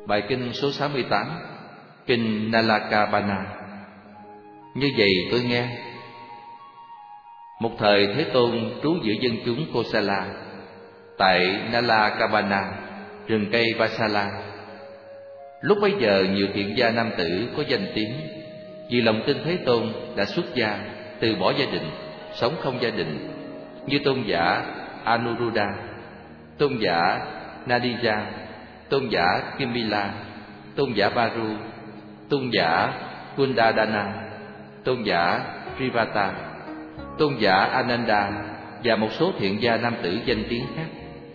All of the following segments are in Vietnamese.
Bài kinh số 68, kinh Nalakabana. Như vậy tôi nghe. Một thời Thế Tôn trú giữa dân chúng Kosala tại Nalakabana, rừng cây Vasala. Lúc bấy giờ nhiều thiện gia nam tử có danh tiếng vì lòng tin Thế Tôn đã xuất gia, từ bỏ gia đình, sống không gia đình, như tôn giả Anuruddha, tôn giả Nadija, tôn giả Kimila, tôn giả Baru, tôn giả Kundadana, tôn giả Rivata, tôn giả Ananda và một số thiện gia nam tử danh tiếng khác.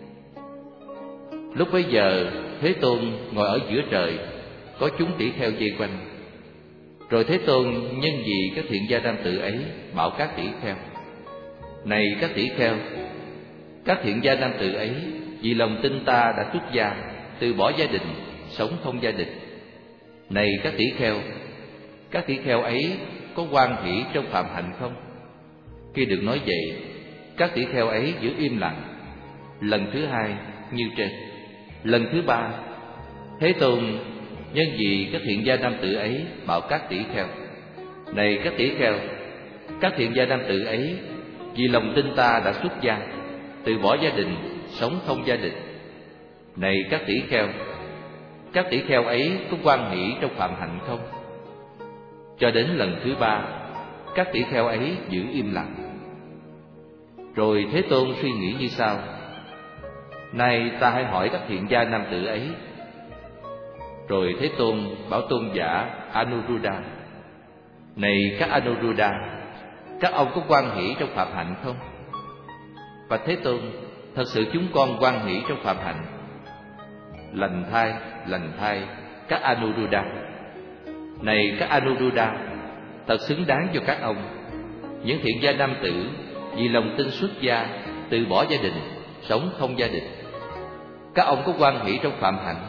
Lúc bấy giờ Thế Tôn ngồi ở giữa trời, có chúng tỷ kheo vây quanh. Rồi Thế Tôn nhân vì các thiện gia nam tử ấy bảo các tỷ kheo: Này các tỷ kheo, các thiện gia nam tử ấy vì lòng tin ta đã xuất gia, từ bỏ gia đình, sống không gia đình. Này các tỷ kheo ấy có hoan hỷ trong phạm hạnh không? Khi được nói vậy, các tỷ kheo ấy giữ im lặng. Lần thứ hai như trên. Lần thứ ba, Thế Tôn nhân vì các thiện gia nam tử ấy bảo các tỷ kheo: Này các tỷ kheo, các thiện gia nam tử ấy vì lòng tin ta đã xuất gia, từ bỏ gia đình, sống không gia đình. Này các tỷ kheo ấy có hoan hỷ trong phạm hạnh không? Cho đến lần thứ ba, các tỷ kheo ấy giữ im lặng. Rồi Thế Tôn suy nghĩ như sau: Nay ta hãy hỏi các thiện gia nam tử ấy. Rồi Thế Tôn bảo tôn giả Anuruddha: Này các Anuruddha, các ông có hoan hỷ trong phạm hạnh không? Và Thế Tôn: Thật sự chúng con hoan hỷ trong phạm hạnh. Lành thay các Anuruddha. Này các Anuruddha, thật xứng đáng cho các ông, những thiện gia nam tử vì lòng tin xuất gia, từ bỏ gia đình, sống không gia đình. Các ông có hoan hỷ trong phạm hạnh.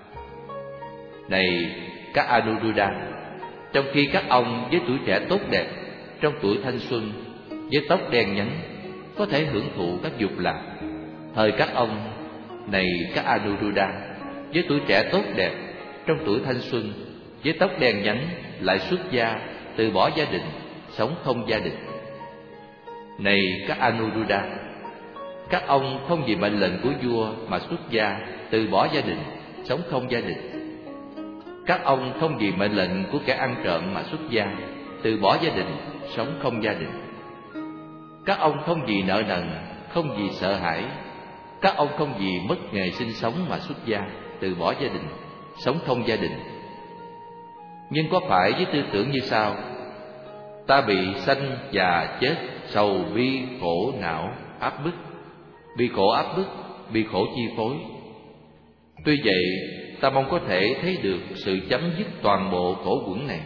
Này các Anuruddha, trong khi các ông với tuổi trẻ tốt đẹp, trong tuổi thanh xuân, với tóc đen nhánh, có thể hưởng thụ các dục lạc, thời các ông, này các Anuruddha, với tuổi trẻ tốt đẹp, trong tuổi thanh xuân, với tóc đen nhánh, lại xuất gia, từ bỏ gia đình, sống không gia đình. Này các Anuruddha, các ông không vì mệnh lệnh của vua mà xuất gia, từ bỏ gia đình, sống không gia đình. Các ông không vì mệnh lệnh của kẻ ăn trộm mà xuất gia, từ bỏ gia đình, sống không gia đình. Các ông không vì nợ nần, không vì sợ hãi. Các ông không vì mất nghề sinh sống mà xuất gia, từ bỏ gia đình, sống không gia đình. Nhưng có phải với tư tưởng như sau: Ta bị sanh già chết, sầu bi khổ não áp bức, bị khổ áp bức, bị khổ chi phối. Tuy vậy, ta mong có thể thấy được sự chấm dứt toàn bộ khổ uẩn này.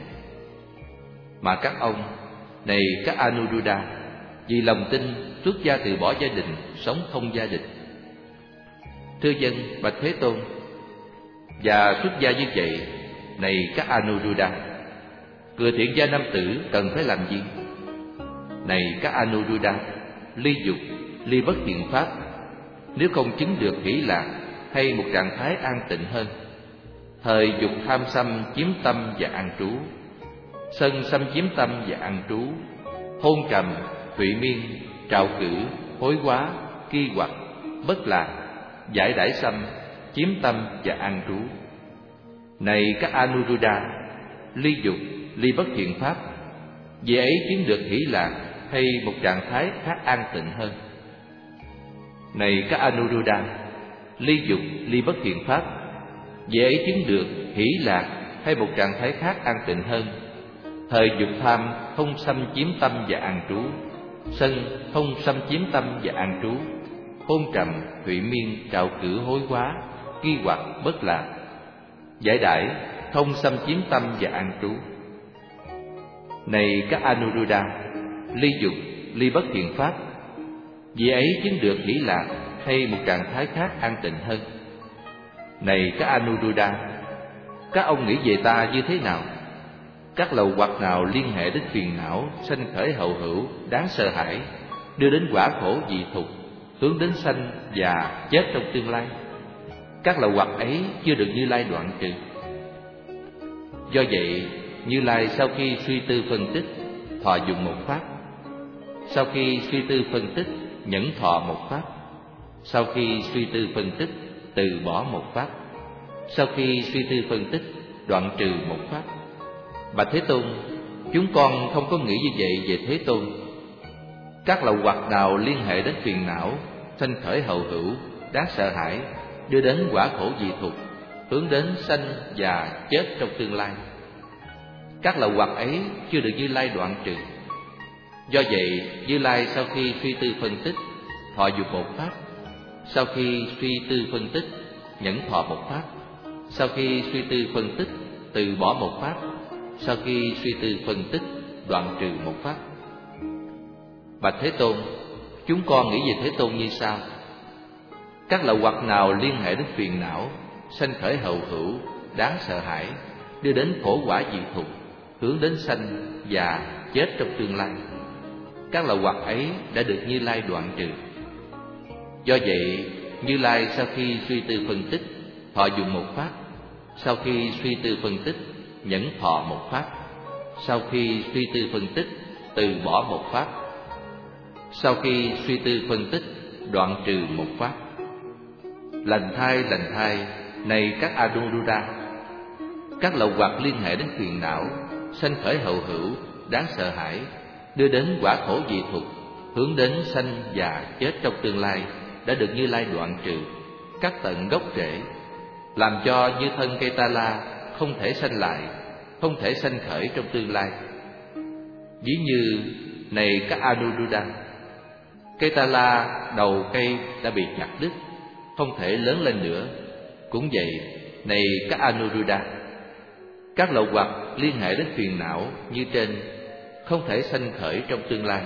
Mà các ông, này các Anuruddha, vì lòng tin xuất gia, từ bỏ gia đình, sống không gia đình. Thưa dân, bạch Thế Tôn, và xuất gia như vậy, này các Anuruddha, người thiện gia nam tử cần phải làm gì? Này các Anuruddha, ly dục, ly bất thiện pháp, nếu không chứng được hỷ lạc hay một trạng thái an tịnh hơn. Thời dục tham xâm chiếm tâm và an trú, sân xâm chiếm tâm và an trú, hôn trầm, thụy miên, trạo cử, hối quá, ki hoặc, bất lạc, giải đãi xâm, chiếm tâm và an trú. Này các Anuruddha, ly dục, ly bất thiện pháp, vì ấy chứng được hỷ lạc hay một trạng thái khác an tịnh hơn. Này các Anuruddha, ly dục, ly bất thiện pháp, vì ấy chứng được hỷ lạc hay một trạng thái khác an tịnh hơn. Thời dục tham không xâm chiếm tâm và an trú, sân không xâm chiếm tâm và an trú, hôn trầm, thụy miên, trạo cử, hối quá, ki hoặc, bất lạc, giải đãi không xâm chiếm tâm và an trú. Này các Anuruddha, ly dục, ly bất thiện pháp, vì ấy chứng được hỷ lạc hay một trạng thái khác an tịnh hơn. Này các Anuruddha, các ông nghĩ về ta như thế nào? Các lầu hoặc nào liên hệ đến phiền não, sanh khởi hậu hữu, đáng sợ hãi, đưa đến quả khổ dị thục, hướng đến sanh và chết trong tương lai? các lậu hoặc ấy chưa được Như Lai đoạn trừ. Do vậy, Như Lai sau khi suy tư phân tích, thọ dụng một pháp. Sau khi suy tư phân tích, nhẫn thọ một pháp. Sau khi suy tư phân tích, từ bỏ một pháp. Sau khi suy tư phân tích, đoạn trừ một pháp. Bạch Thế Tôn, chúng con không có nghĩ như vậy về Thế Tôn. Các lậu hoặc nào liên hệ đến phiền não, sanh khởi hậu hữu, đáng sợ hãi, đưa đến quả khổ dị thục, hướng đến sanh già chết trong tương lai, các lậu hoặc ấy chưa được Như Lai đoạn trừ. Do vậy, Như Lai sau khi suy tư phân tích, thọ dụng một pháp. Sau khi suy tư phân tích, nhẫn thọ một pháp. Sau khi suy tư phân tích, từ bỏ một pháp. Sau khi suy tư phân tích, đoạn trừ một pháp. Bạch Thế Tôn, chúng con nghĩ về Thế Tôn như sau. Các lậu hoặc nào liên hệ đến phiền não, sanh khởi hậu hữu, đáng sợ hãi, đưa đến khổ quả dị thục, hướng đến sanh già chết trong tương lai, các lậu hoặc ấy đã được Như Lai đoạn trừ. Do vậy, Như Lai sau khi suy tư phân tích, thọ dụng một pháp. Sau khi suy tư phân tích, nhẫn thọ một pháp. Sau khi suy tư phân tích, từ bỏ một pháp. Sau khi suy tư phân tích, đoạn trừ một pháp. Lành thai, này các Anuruddha, các lậu hoặc liên hệ đến phiền não, sanh khởi hậu hữu, đáng sợ hãi, đưa đến quả khổ dị thục, hướng đến sanh già chết trong tương lai, đã được Như Lai đoạn trừ, cắt tận gốc rễ, làm cho như thân cây ta la không thể sanh lại, không thể sanh khởi trong tương lai. Ví như, này các Anuruddha, cây ta la đầu cây đã bị chặt đứt, không thể lớn lên nữa. Cũng vậy, này các Anuruddha, các lậu hoặc liên hệ đến phiền não như trên không thể sanh khởi trong tương lai.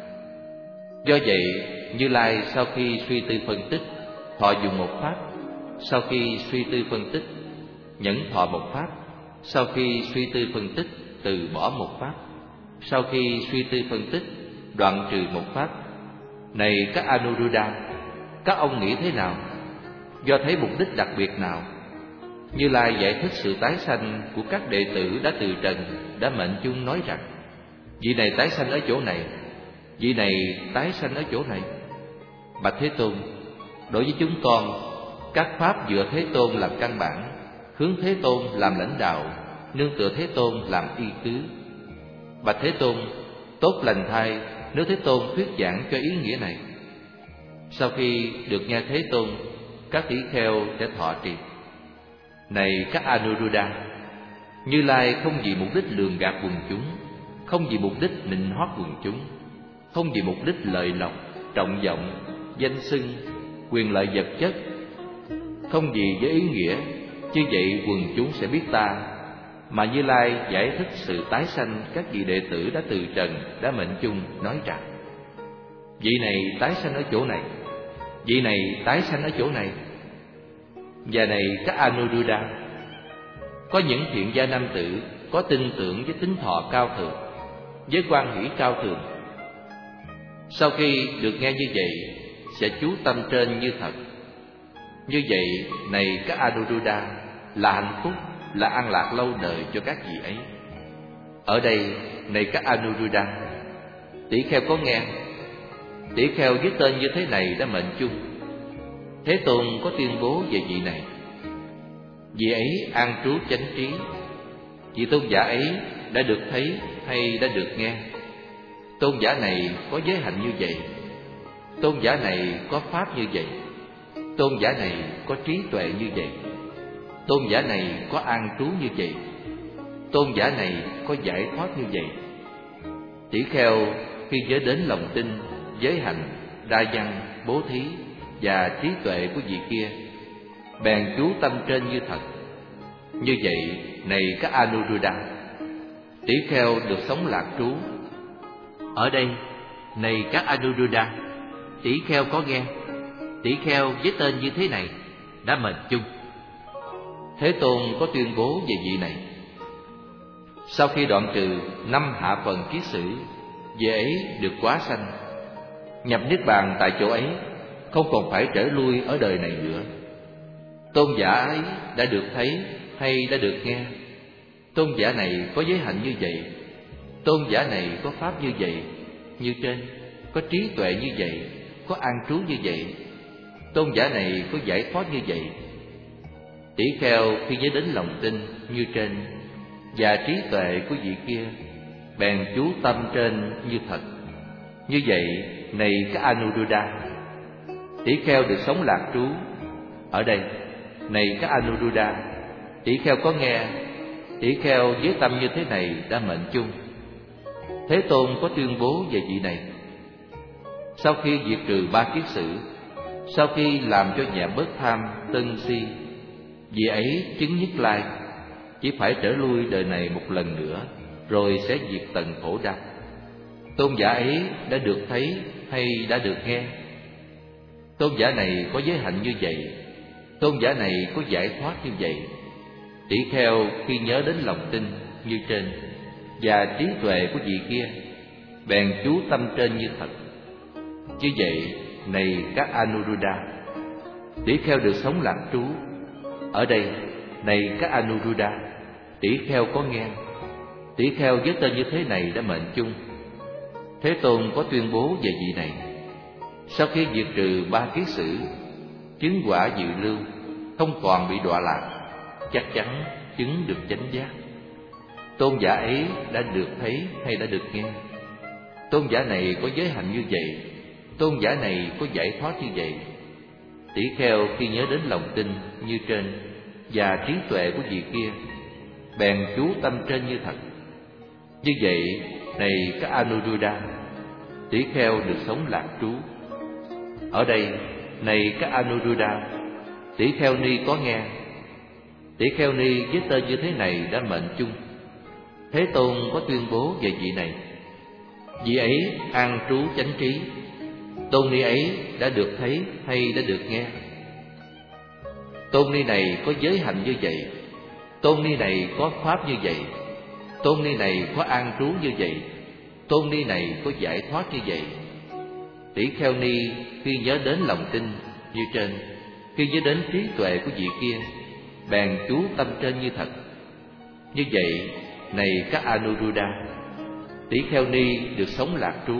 Do vậy, Như Lai sau khi suy tư phân tích, thọ dụng một pháp. Sau khi suy tư phân tích, nhẫn thọ một pháp. Sau khi suy tư phân tích, từ bỏ một pháp. Sau khi suy tư phân tích, đoạn trừ một pháp. Này các Anuruddha, các ông nghĩ thế nào? Do thấy mục đích đặc biệt nào? Như Lai giải thích sự tái sanh của các đệ tử đã từ trần, đã mệnh chung nói rằng: vị này tái sanh ở chỗ này, vị này tái sanh ở chỗ này. Bạch Thế Tôn, đối với chúng con, các pháp dựa Thế Tôn làm căn bản, hướng Thế Tôn làm lãnh đạo, nương tựa Thế Tôn làm y cứ. Bạch Thế Tôn, tốt lành thay nếu Thế Tôn thuyết giảng cho ý nghĩa này. Sau khi được nghe Thế Tôn, các tỷ kheo sẽ thọ trì. Này các Anuruddha, Như Lai không vì mục đích lường gạt quần chúng, không vì mục đích nịnh hót quần chúng, không vì mục đích lợi lộc, trọng vọng, danh xưng, quyền lợi vật chất, không vì với ý nghĩa như vậy quần chúng sẽ biết ta, mà Như Lai giải thích sự tái sanh các vị đệ tử đã từ trần, đã mệnh chung nói rằng: vị này tái sanh ở chỗ này, vị này tái sanh ở chỗ này. Và này các Anuruddha, có những thiện gia nam tử có tin tưởng với tính thọ cao thượng, với quan hỷ cao thượng. Sau khi được nghe như vậy, sẽ chú tâm trên như thật. Như vậy, này các Anuruddha, là hạnh phúc, là an lạc lâu đời cho các vị ấy. Ở đây, này các Anuruddha, tỷ kheo có nghe, tỷ kheo với tên như thế này đã mệnh chung. Thế Tôn có tuyên bố về vị này. Vị ấy an trú chánh trí. Vị tôn giả ấy đã được thấy hay đã được nghe. Tôn giả này có giới hạnh như vậy. Tôn giả này có pháp như vậy. Tôn giả này có trí tuệ như vậy. Tôn giả này có an trú như vậy. Tôn giả này có giải thoát như vậy. Tỷ kheo khi giới đến lòng tin, giới hạnh, đa văn, bố thí và trí tuệ của vị kia, bèn chú tâm trên như thật. Như vậy, này các Anuruddha, tỷ kheo được sống lạc trú. Ở đây, này các Anuruddha, tỷ kheo có nghe, tỷ kheo với tên như thế này đã mệnh chung. Thế Tôn có tuyên bố về vị này. Sau khi đoạn trừ 5 hạ phần kiết sử, vị ấy được quá sanh, nhập niết bàn tại chỗ ấy, không còn phải trở lui ở đời này nữa. Tôn giả ấy đã được thấy hay đã được nghe? Tôn giả này có giới hạnh như vậy, tôn giả này có pháp như vậy, như trên, có trí tuệ như vậy, có an trú như vậy. Tôn giả này có giải thoát như vậy. Tỷ kheo khi nhớ đến lòng tin như trên và trí tuệ của vị kia, bèn chú tâm trên như thật. Như vậy, này các Anuruddha, tỷ kheo được sống lạc trú. Ở đây, này các Anuruddha, tỷ kheo có nghe, tỷ kheo với tâm như thế này đã mệnh chung. Thế Tôn có tuyên bố về vị này: sau khi diệt trừ ba kiết sử, sau khi làm cho nhẹ bớt tham sân si, vị ấy chứng Nhất Lai, chỉ phải trở lui đời này một lần nữa, rồi sẽ diệt tận khổ đau. Tôn giả ấy đã được thấy hay đã được nghe? Tôn giả này có giới hạnh như vậy, tôn giả này có giải thoát như vậy. Tỷ kheo khi nhớ đến lòng tin như trên và trí tuệ của vị kia, bèn chú tâm trên như thật. Như vậy, này các Anuruddha, tỷ kheo được sống lạc trú. Ở đây, này các Anuruddha, tỷ kheo có nghe, tỷ kheo với tên như thế này đã mệnh chung. Thế Tôn có tuyên bố về vị này: sau khi diệt trừ ba kiết sử, chứng quả dự lưu, không còn bị đọa lạc, chắc chắn chứng được chánh giác. Tôn giả ấy đã được thấy hay đã được nghe? Tôn giả này có giới hạnh như vậy, tôn giả này có giải thoát như vậy. Tỷ kheo khi nhớ đến lòng tin như trên và trí tuệ của vị kia, bèn chú tâm trên như thật. Như vậy, này các Anuruddha, tỷ kheo được sống lạc trú. Ở đây, này các Anuruddha, tỷ kheo ni có nghe, tỷ kheo ni với tên như thế này đã mệnh chung. Thế Tôn có tuyên bố về vị này: vị ấy an trú chánh trí. Tôn ni ấy đã được thấy hay đã được nghe? Tôn ni này có giới hạnh như vậy, tôn ni này có pháp như vậy, tôn ni này có an trú như vậy, tôn ni này có giải thoát như vậy. Tỷ kheo ni khi nhớ đến lòng tin như trên, khi nhớ đến trí tuệ của vị kia, bèn chú tâm trên như thật. Như vậy, này các Anuruddha, tỷ kheo ni được sống lạc trú.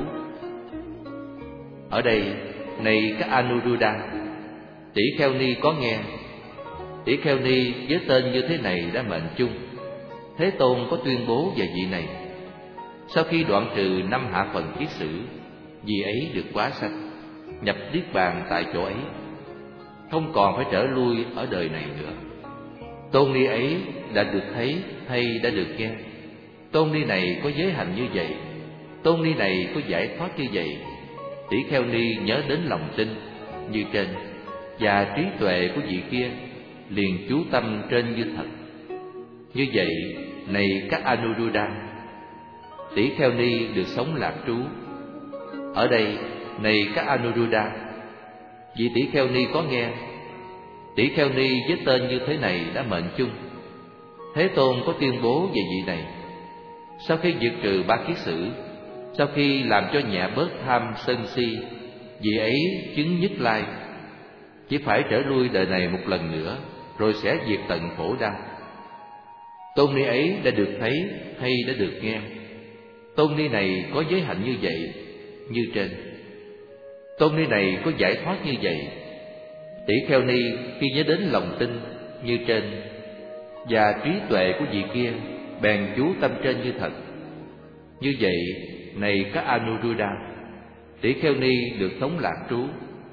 Ở đây, này các Anuruddha, tỷ kheo ni có nghe, tỷ kheo ni với tên như thế này đã mệnh chung. Thế Tôn có tuyên bố về vị này: sau khi đoạn trừ 5 hạ phần kiết sử, vị ấy được quá sanh, nhập niết bàn tại chỗ ấy, không còn phải trở lui ở đời này nữa. Tôn ni ấy đã được thấy hay đã được nghe? Tôn ni này có giới hạnh như vậy, tôn ni này có giải thoát như vậy. Tỷ kheo ni nhớ đến lòng tin như trên và trí tuệ của vị kia, liền chú tâm trên như thật. Như vậy, này các Anuruddha, tỷ kheo ni được sống lạc trú. Ở đây, này các Anuruddha, vị tỷ kheo ni có nghe, tỷ kheo ni với tên như thế này đã mệnh chung. Thế Tôn có tuyên bố về vị này: sau khi diệt trừ ba kiết sử, sau khi làm cho nhẹ bớt tham sân si, vị ấy chứng Nhất Lai, chỉ phải trở lui đời này một lần nữa, rồi sẽ diệt tận khổ đau. Tôn ni ấy đã được thấy hay đã được nghe? Tôn ni này có giới hạnh như vậy, như trên. Tôn ni này có giải thoát như vậy. Tỷ kheo ni khi nhớ đến lòng tin như trên và trí tuệ của vị kia, bèn chú tâm trên như thật. Như vậy, này các Anuruddha, tỷ kheo ni được sống lạc trú.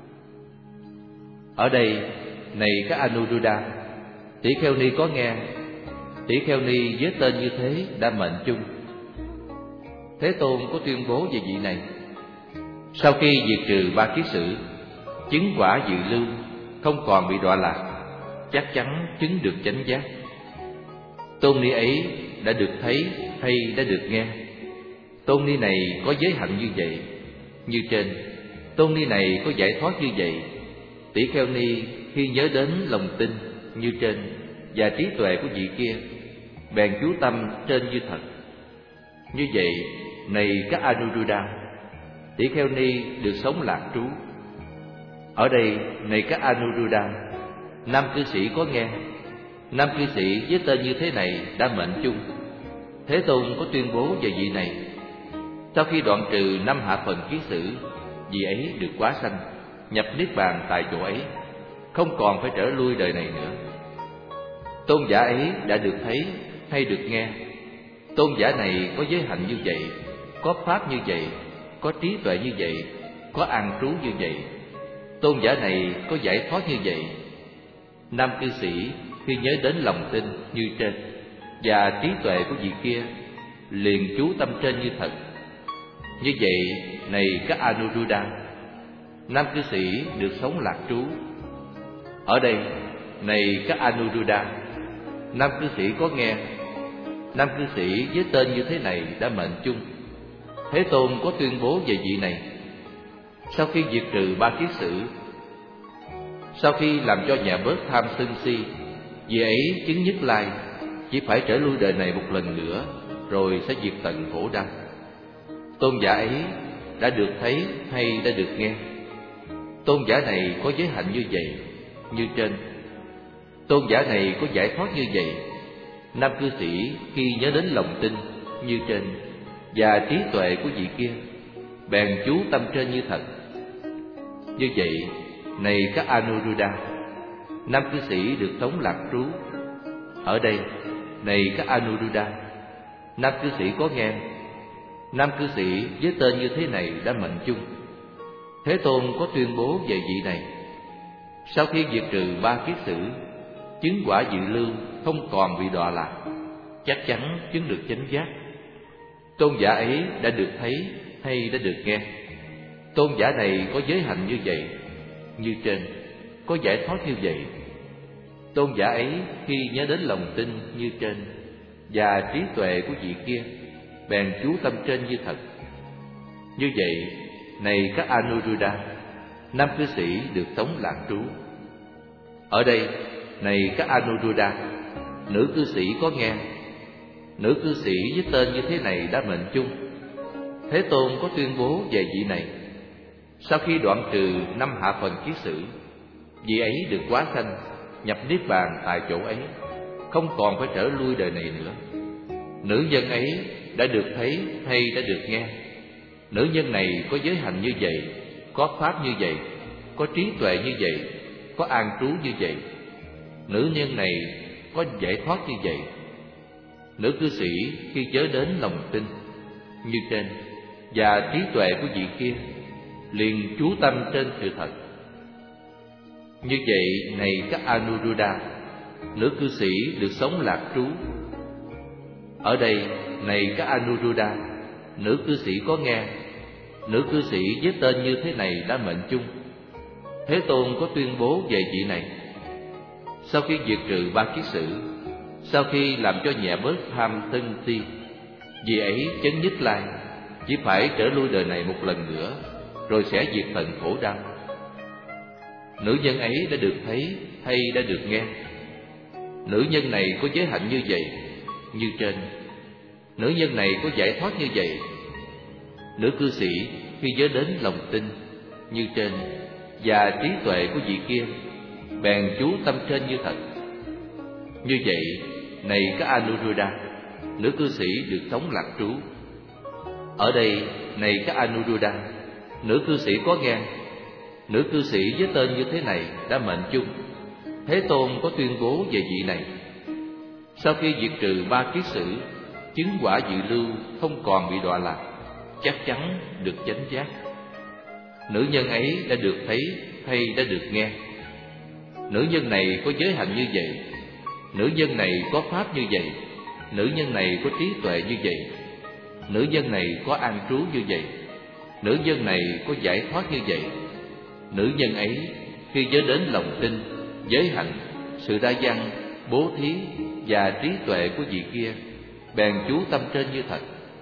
Ở đây, này các Anuruddha, tỷ kheo ni có nghe, tỷ kheo ni với tên như thế đã mệnh chung. Thế Tôn có tuyên bố về vị này: sau khi diệt trừ ba kiết sử, chứng quả dự lưu, không còn bị đọa lạc, chắc chắn chứng được chánh giác. Tôn ni ấy đã được thấy hay đã được nghe? Tôn ni này có giới hạnh như vậy, như trên. Tôn ni này có giải thoát như vậy. Tỷ kheo ni khi nhớ đến lòng tin như trên và trí tuệ của vị kia, bèn chú tâm trên như thật. Như vậy, này các Anuruddha, tỷ kheo ni được sống lạc trú. Ở đây, này các Anuruddha, Nam cư sĩ có nghe. Nam cư sĩ với tên như thế này đã mệnh chung. Thế Tôn có tuyên bố về vị này. Sau khi đoạn trừ 5 hạ phần kiết sử, vị ấy được quá sanh, nhập niết bàn tại chỗ ấy, không còn phải trở lui đời này nữa. Tôn giả ấy đã được thấy hay được nghe. Tôn giả này có giới hạnh như vậy, có pháp như vậy, có trí tuệ như vậy, có an trú như vậy. Tôn giả này có giải thoát như vậy. Nam cư sĩ khi nhớ đến lòng tin như trên và trí tuệ của vị kia, liền chú tâm trên như thật. Như vậy, này các Anuruddha, nam cư sĩ được sống lạc trú. Ở đây, này các Anuruddha, nam cư sĩ có nghe. Nam cư sĩ với tên như thế này đã mệnh chung. Thế Tôn có tuyên bố về vị này. Sau khi diệt trừ 3 kiết sử, sau khi làm cho nhẹ bớt tham sân si, vị ấy chứng nhất lai, chỉ phải trở lui đời này một lần nữa, rồi sẽ diệt tận khổ đau. Tôn giả ấy đã được thấy hay đã được nghe. Tôn giả này có giới hạnh như vậy, như trên. Tôn giả này có giải thoát như vậy. Nam cư sĩ khi nhớ đến lòng tin như trên và trí tuệ của vị kia, bèn chú tâm trên như thật. Như vậy, này các Anuruddha, nam cư sĩ được sống lạc trú. Ở đây, này các Anuruddha, nam cư sĩ có nghe. Nam cư sĩ với tên như thế này đã mệnh chung. Thế Tôn có tuyên bố về vị này. Sau khi diệt trừ 3 kiết sử, chứng quả dự lưu, không còn bị đọa lạc, chắc chắn chứng được chánh giác. Tôn giả ấy đã được thấy hay đã được nghe. Tôn giả này có giới hạnh như vậy, như trên, có giải thoát như vậy. Tôn giả ấy khi nhớ đến lòng tin như trên và trí tuệ của vị kia, bèn chú tâm trên như thật. Như vậy, này các Anuruddha, nam cư sĩ được sống lạc trú. Ở đây, này các Anuruddha, nữ cư sĩ có nghe. Nữ cư sĩ với tên như thế này đã mệnh chung. Thế Tôn có tuyên bố về vị này. Sau khi đoạn trừ 5 hạ phần kiết sử, vị ấy được quá sanh, nhập niết bàn tại chỗ ấy, không còn phải trở lui đời này nữa. Nữ nhân ấy đã được thấy hay đã được nghe. Nữ nhân này có giới hạnh như vậy, có pháp như vậy, có trí tuệ như vậy, có an trú như vậy. Nữ nhân này có giải thoát như vậy. Nữ cư sĩ khi nhớ đến lòng tin như trên và trí tuệ của vị kia, liền chú tâm trên sự thật. Như vậy, này các Anuruddha, nữ cư sĩ được sống lạc trú. Ở đây, này các Anuruddha, nữ cư sĩ có nghe. Nữ cư sĩ với tên như thế này đã mệnh chung. Thế Tôn có tuyên bố về vị này. Sau khi diệt trừ 3 kiết sử, sau khi làm cho nhẹ bớt tham sân si, vị ấy chấn nhất lai, chỉ phải trở lui đời này một lần nữa, rồi sẽ diệt tận khổ đau. Nữ nhân ấy đã được thấy hay đã được nghe. Nữ nhân này có giới hạnh như vậy, như trên. Nữ nhân này có giải thoát như vậy. Nữ cư sĩ khi nhớ đến lòng tin như trên và trí tuệ của vị kia, bèn chú tâm trên như thật. Như vậy, này các Anuruddha, nữ cư sĩ được sống lạc trú. Ở đây, này các Anuruddha, nữ cư sĩ có nghe. Nữ cư sĩ với tên như thế này đã mệnh chung. Thế Tôn có tuyên bố về vị này. Sau khi diệt trừ 3 kiết sử, chứng quả dự lưu, không còn bị đọa lạc, chắc chắn được chánh giác. Nữ nhân ấy đã được thấy hay đã được nghe. Nữ nhân này có giới hạnh như vậy. Nữ nhân này có pháp như vậy. Nữ nhân này có trí tuệ như vậy. Nữ nhân này có an trú như vậy. Nữ nhân này có giải thoát như vậy. Nữ nhân ấy khi nhớ đến lòng tin, giới hạnh, sự đa văn, bố thí và trí tuệ của vị kia, bèn chú tâm trên như thật.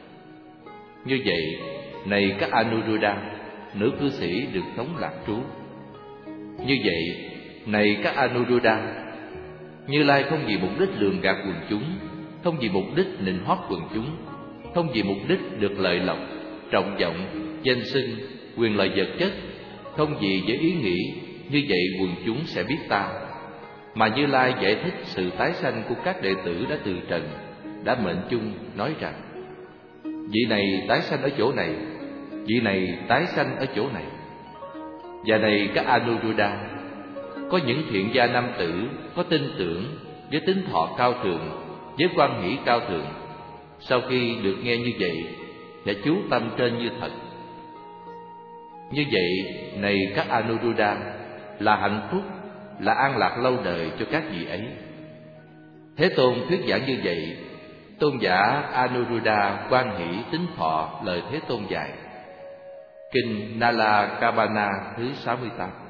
Như vậy, này các Anuruddha, nữ cư sĩ được sống lạc trú. Như vậy, này các Anuruddha, Như Lai không vì mục đích lường gạt quần chúng, không vì mục đích nịnh hót quần chúng, không vì mục đích được lợi lộc, trọng vọng, danh xưng, quyền lợi vật chất, không vì với ý nghĩ như vậy quần chúng sẽ biết ta. mà Như Lai giải thích sự tái sanh của các đệ tử đã từ trần, đã mệnh chung nói rằng: vị này tái sanh ở chỗ này, vị này tái sanh ở chỗ này. Và này các Anuruddha, có những thiện gia nam tử có tin tưởng, với tính thọ cao thượng, với quan hỷ cao thượng, sau khi được nghe như vậy sẽ chú tâm trên như thật. Như vậy, này các Anuruddha, là hạnh phúc, là an lạc lâu đời cho các vị ấy. Thế Tôn thuyết giảng như vậy, tôn giả Anuruddha quan hỷ tín thọ lời Thế Tôn dạy. Kinh Nala Kabana thứ 68.